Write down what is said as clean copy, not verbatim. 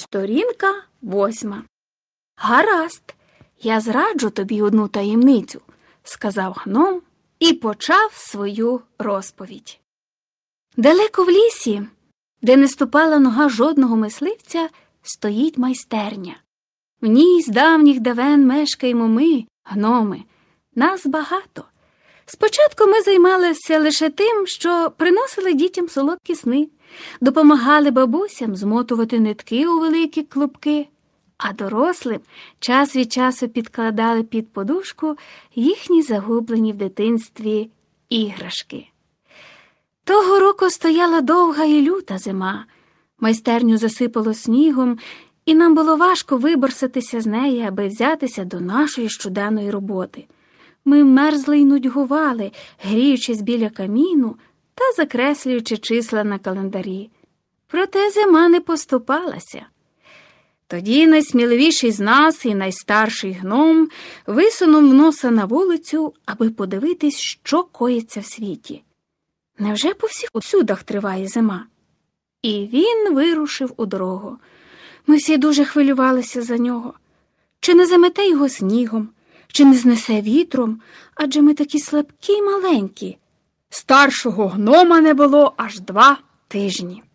Сторінка 8. «Гаразд, я зраджу тобі одну таємницю», – сказав гном і почав свою розповідь. Далеко в лісі, де не ступала нога жодного мисливця, стоїть майстерня. В ній з давніх давен мешкаємо ми, гноми. Нас багато. Спочатку ми займалися лише тим, що приносили дітям солодкі сни, допомагали бабусям змотувати нитки у великі клубки, а дорослим час від часу підкладали під подушку їхні загублені в дитинстві іграшки. Того року стояла довга і люта зима. Майстерню засипало снігом, і нам було важко виборсатися з неї, аби взятися до нашої щоденної роботи. Ми мерзли й нудьгували, гріючись біля каміну та закреслюючи числа на календарі. Проте зима не поступалася. Тоді найсміливіший з нас і найстарший гном висунув носа на вулицю, аби подивитись, що коїться в світі. Невже по всіх усюдах триває зима? І він вирушив у дорогу. Ми всі дуже хвилювалися за нього. Чи не замете його снігом, чи не знесе вітром, адже ми такі слабкі й маленькі. Старшого гнома не було аж 2 тижні.